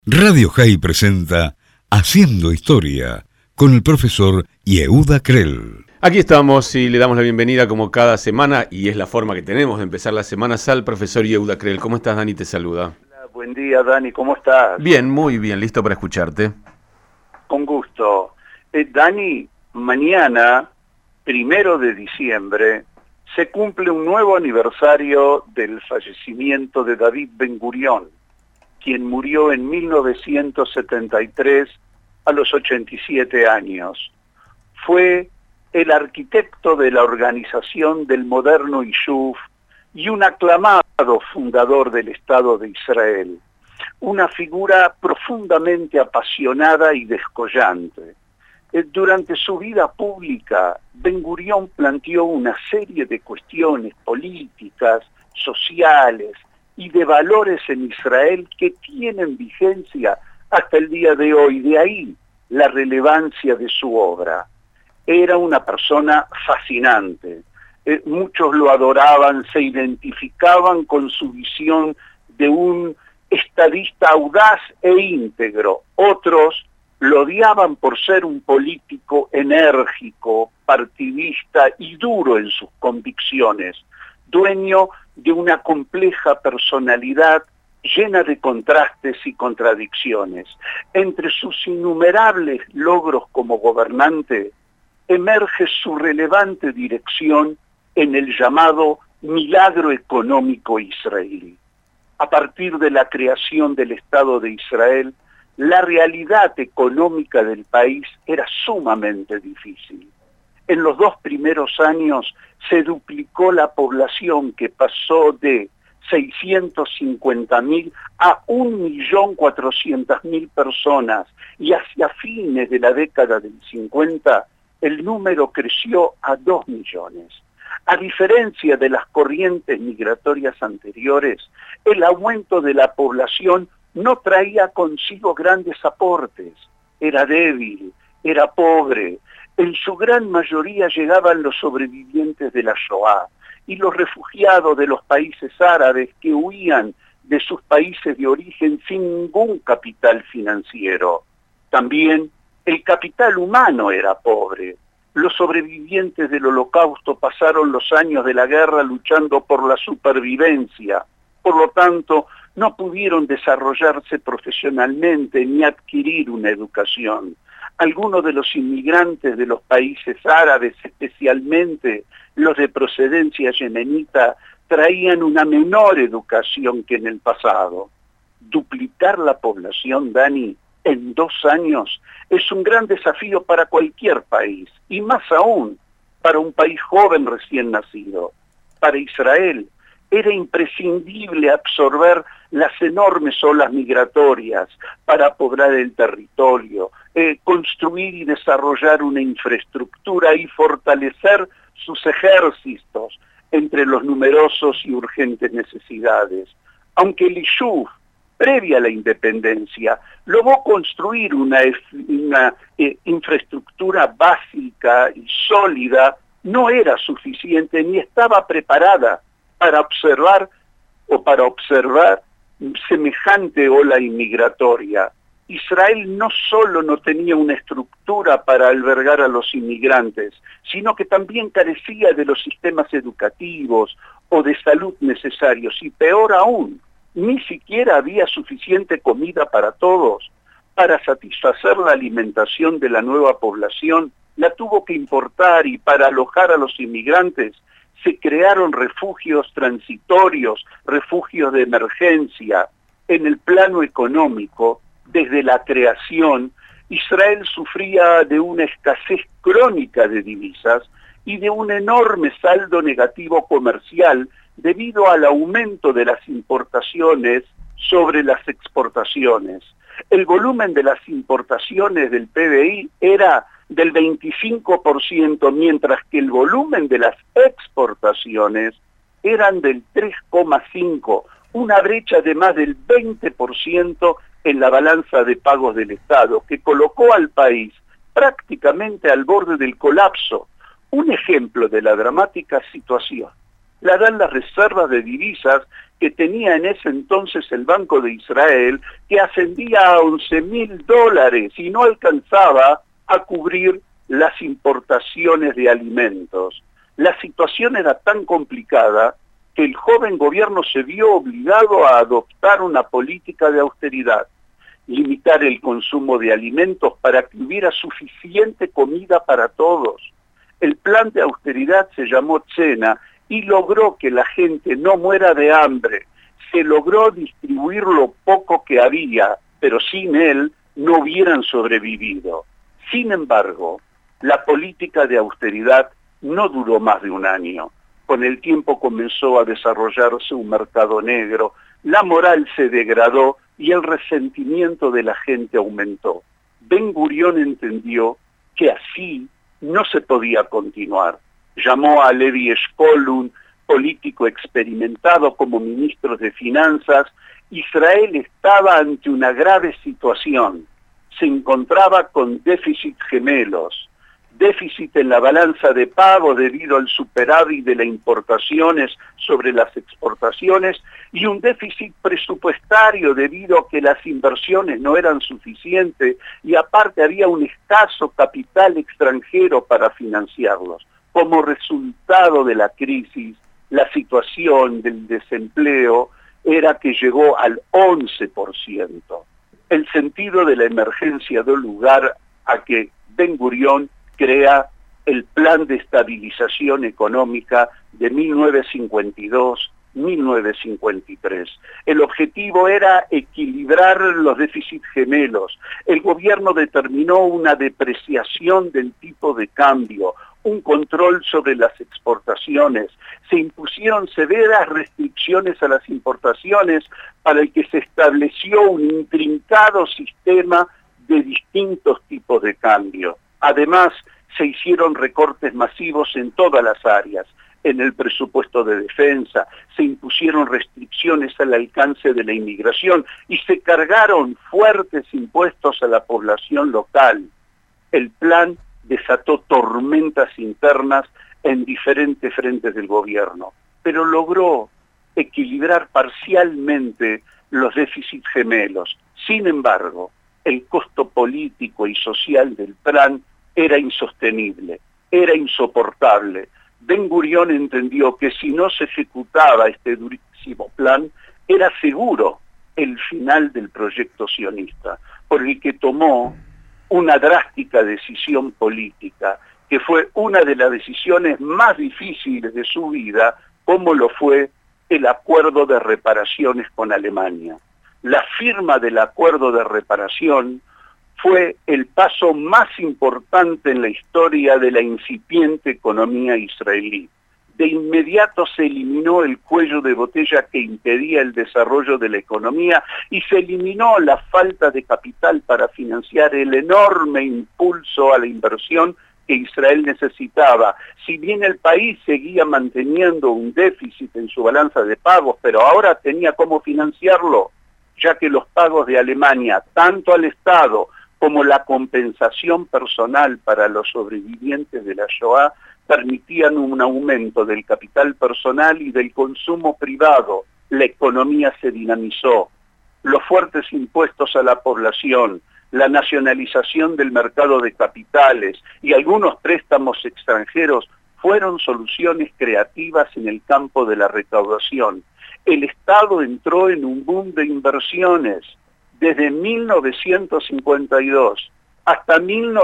Radio High presenta Haciendo Historia con el profesor Yehuda Krell. Aquí estamos y le damos la bienvenida como cada semana, y es la forma que tenemos de empezar las semanas, al profesor Yehuda Krell. ¿Cómo estás, Dani? Te saluda. Hola, buen día, Dani, ¿cómo estás? Bien, muy bien, listo para escucharte. Con gusto. Dani, mañana, 1 de diciembre, se cumple un nuevo aniversario del fallecimiento de David Ben Gurión, quien murió en 1973 a los 87 años. Fue el arquitecto de la organización del moderno Yishuv y un aclamado fundador del Estado de Israel. Una figura profundamente apasionada y descollante. Durante su vida pública, Ben Gurión planteó una serie de cuestiones políticas, sociales y de valores en Israel que tienen vigencia hasta el día de hoy. De ahí la relevancia de su obra. Era una persona fascinante. Muchos lo adoraban, se identificaban con su visión de un estadista audaz e íntegro. Otros lo odiaban por ser un político enérgico, partidista y duro en sus convicciones, dueño de una compleja personalidad llena de contrastes y contradicciones. Entre sus innumerables logros como gobernante, emerge su relevante dirección en el llamado milagro económico israelí. A partir de la creación del Estado de Israel, la realidad económica del país era sumamente difícil. En los 2 primeros años se duplicó la población, que pasó de 650.000 a 1.400.000 personas, y hacia fines de la década del 50 el número creció a 2 millones. A diferencia de las corrientes migratorias anteriores, el aumento de la población no traía consigo grandes aportes. Era débil, era pobre. En su gran mayoría llegaban los sobrevivientes de la Shoah y los refugiados de los países árabes que huían de sus países de origen sin ningún capital financiero. También el capital humano era pobre. Los sobrevivientes del Holocausto pasaron los años de la guerra luchando por la supervivencia. Por lo tanto, no pudieron desarrollarse profesionalmente ni adquirir una educación. Algunos de los inmigrantes de los países árabes, especialmente los de procedencia yemenita, traían una menor educación que en el pasado. Duplicar la población, Dani, en 2 años es un gran desafío para cualquier país, y más aún para un país joven recién nacido. Para Israel era imprescindible absorber las enormes olas migratorias para poblar el territorio, construir y desarrollar una infraestructura y fortalecer sus ejércitos entre los numerosos y urgentes necesidades. Aunque el Yishuv, previa a la independencia, logró construir una infraestructura básica y sólida, no era suficiente ni estaba preparada para observar semejante ola inmigratoria. Israel no solo no tenía una estructura para albergar a los inmigrantes, sino que también carecía de los sistemas educativos o de salud necesarios, y peor aún, ni siquiera había suficiente comida para todos. Para satisfacer la alimentación de la nueva población, la tuvo que importar, y para alojar a los inmigrantes se crearon refugios transitorios, refugios de emergencia. En el plano económico, desde la creación, Israel sufría de una escasez crónica de divisas y de un enorme saldo negativo comercial debido al aumento de las importaciones sobre las exportaciones. El volumen de las importaciones del PBI era del 25%, mientras que el volumen de las exportaciones eran del 3,5%, una brecha de más del 20% en la balanza de pagos del Estado, que colocó al país prácticamente al borde del colapso. Un ejemplo de la dramática situación la dan las reservas de divisas que tenía en ese entonces el Banco de Israel, que ascendía a $11.000 y no alcanzaba a cubrir las importaciones de alimentos. La situación era tan complicada que el joven gobierno se vio obligado a adoptar una política de austeridad, limitar el consumo de alimentos para que hubiera suficiente comida para todos. El plan de austeridad se llamó Tzena y logró que la gente no muera de hambre. Se logró distribuir lo poco que había, pero sin él no hubieran sobrevivido. Sin embargo, la política de austeridad no duró más de un año. Con el tiempo comenzó a desarrollarse un mercado negro, la moral se degradó y el resentimiento de la gente aumentó. Ben Gurión entendió que así no se podía continuar. Llamó a Levi Eshkol, un político experimentado, como ministro de Finanzas. Israel estaba ante una grave situación. Se encontraba con déficit gemelos. Déficit en la balanza de pago debido al superávit de las importaciones sobre las exportaciones y un déficit presupuestario debido a que las inversiones no eran suficientes y aparte había un escaso capital extranjero para financiarlos. Como resultado de la crisis, la situación del desempleo era que llegó al 11%. El sentido de la emergencia dio lugar a que Ben Gurión crea el Plan de Estabilización Económica de 1952-1953. El objetivo era equilibrar los déficits gemelos. El gobierno determinó una depreciación del tipo de cambio, un control sobre las exportaciones. Se impusieron severas restricciones a las importaciones para el que se estableció un intrincado sistema de distintos tipos de cambio. Además, se hicieron recortes masivos en todas las áreas. En el presupuesto de defensa, se impusieron restricciones al alcance de la inmigración y se cargaron fuertes impuestos a la población local. El plan desató tormentas internas en diferentes frentes del gobierno, pero logró equilibrar parcialmente los déficits gemelos. Sin embargo, el costo político y social del plan era insostenible, era insoportable. Ben Gurión entendió que si no se ejecutaba este durísimo plan, era seguro el final del proyecto sionista, por el que tomó una drástica decisión política, que fue una de las decisiones más difíciles de su vida, como lo fue el acuerdo de reparaciones con Alemania. La firma del acuerdo de reparación fue el paso más importante en la historia de la incipiente economía israelí. De inmediato se eliminó el cuello de botella que impedía el desarrollo de la economía y se eliminó la falta de capital para financiar el enorme impulso a la inversión que Israel necesitaba. Si bien el país seguía manteniendo un déficit en su balanza de pagos, pero ahora tenía cómo financiarlo, ya que los pagos de Alemania, tanto al Estado como la compensación personal para los sobrevivientes de la Shoah, permitían un aumento del capital personal y del consumo privado. La economía se dinamizó. Los fuertes impuestos a la población, la nacionalización del mercado de capitales y algunos préstamos extranjeros fueron soluciones creativas en el campo de la recaudación. El Estado entró en un boom de inversiones. Desde 1952 hasta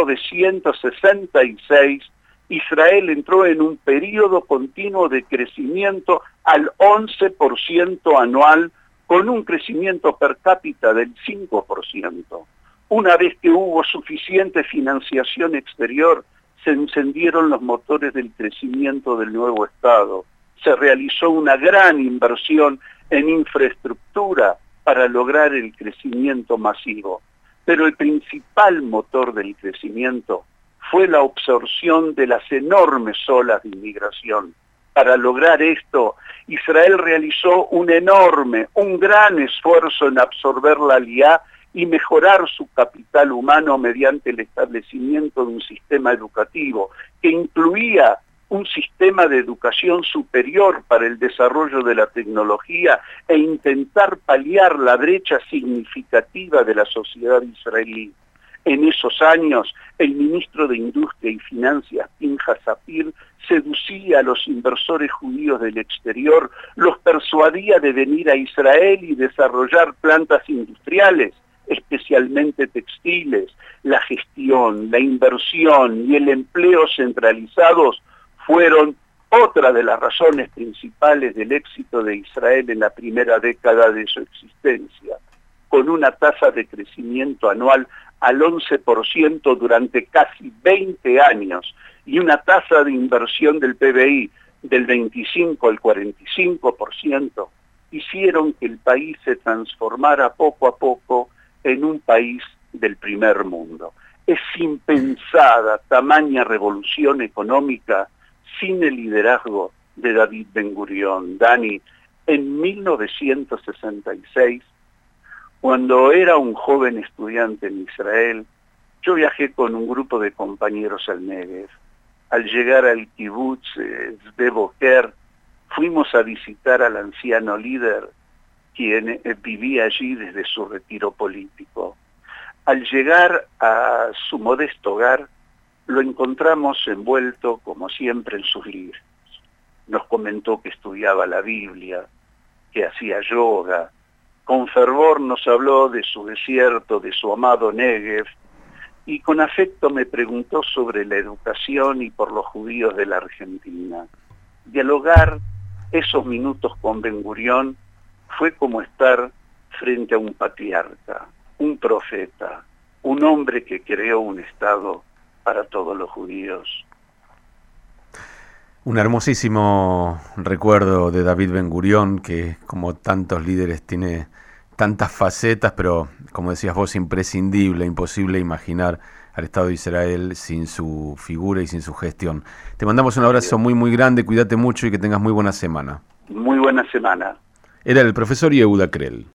1966, Israel entró en un periodo continuo de crecimiento al 11% anual, con un crecimiento per cápita del 5%. Una vez que hubo suficiente financiación exterior, se encendieron los motores del crecimiento del nuevo Estado. Se realizó una gran inversión en infraestructura para lograr el crecimiento masivo. Pero el principal motor del crecimiento fue la absorción de las enormes olas de inmigración. Para lograr esto, Israel realizó un gran esfuerzo en absorber la Aliyá y mejorar su capital humano mediante el establecimiento de un sistema educativo que incluía un sistema de educación superior para el desarrollo de la tecnología e intentar paliar la brecha significativa de la sociedad israelí. En esos años, el ministro de Industria y Finanzas, Pinchas Sapir, seducía a los inversores judíos del exterior, los persuadía de venir a Israel y desarrollar plantas industriales, especialmente textiles. La gestión, la inversión y el empleo centralizados fueron otra de las razones principales del éxito de Israel en la primera década de su existencia, con una tasa de crecimiento anual al 11% durante casi 20 años y una tasa de inversión del PBI del 25 al 45%, hicieron que el país se transformara poco a poco en un país del primer mundo. Es impensada tamaña revolución económica sin el liderazgo de David Ben-Gurión. Dani, en 1966, cuando era un joven estudiante en Israel, yo viajé con un grupo de compañeros al Negev. Al llegar al kibutz Sde Boker, fuimos a visitar al anciano líder, quien vivía allí desde su retiro político. Al llegar a su modesto hogar, lo encontramos envuelto, como siempre, en sus libros. Nos comentó que estudiaba la Biblia, que hacía yoga. Con fervor nos habló de su desierto, de su amado Negev, y con afecto me preguntó sobre la educación y por los judíos de la Argentina. Dialogar esos minutos con Ben-Gurión fue como estar frente a un patriarca, un profeta, un hombre que creó un Estado para todos los judíos. Un hermosísimo recuerdo de David Ben-Gurión, que como tantos líderes tiene tantas facetas, pero como decías vos, imprescindible, imposible imaginar al Estado de Israel sin su figura y sin su gestión. Te mandamos un abrazo muy muy grande, cuídate mucho y que tengas muy buena semana. Muy buena semana. Era el profesor Yehuda Krell.